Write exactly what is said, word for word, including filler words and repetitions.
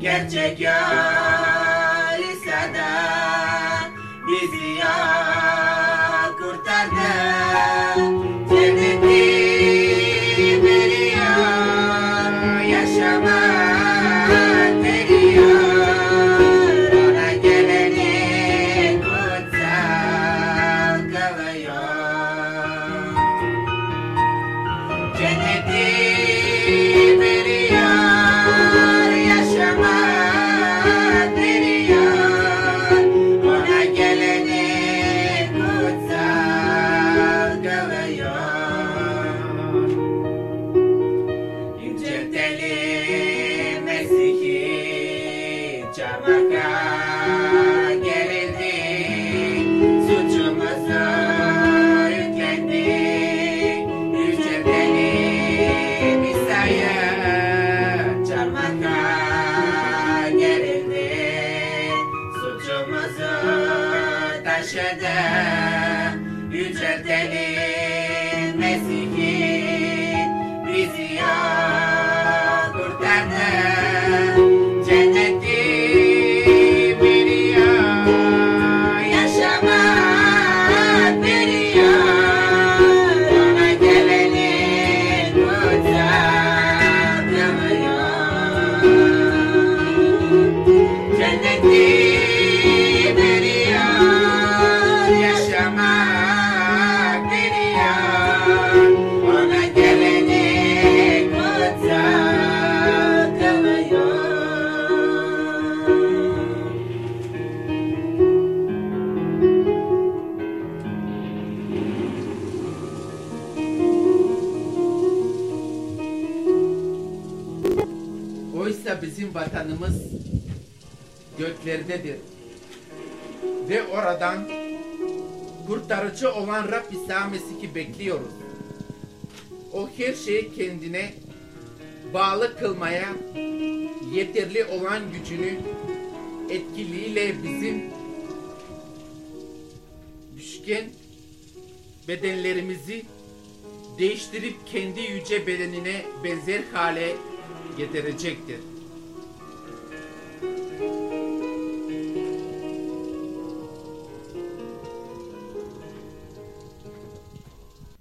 Gerçek yar ise de bizi ya kurtardı. Cenneti veriyor, yaşamak veriyor. Ona geleni kutsal kılıyor. Cenneti veriyor, yaşamak veriyor. Ona geleni kutsal kılıyor. Yüceltelim Mesih'i, çarmıha gerildi. Suçumuzu yüklendik. Yüceltelim İsa'yı, çarmıha gerildi. Suçumuzu taşıdı. Yüceltelim Mesih'i, bizi ya kurtardı. Cenneti veriyor, yaşamak veriyor. Ona geleni kutsal kılıyor. Cenneti veriyor, yaşamak veriyor. Ona geleni kutsal kılıyor. Oysa bizim vatanımız göklerdedir ve oradan kurtarıcı olan Rab İsa Mesih'i bekliyoruz. O her şeyi kendine bağlı kılmaya yeterli olan gücünü etkiliyle bizim düşken bedenlerimizi değiştirip kendi yüce bedenine benzer hale getirecektir.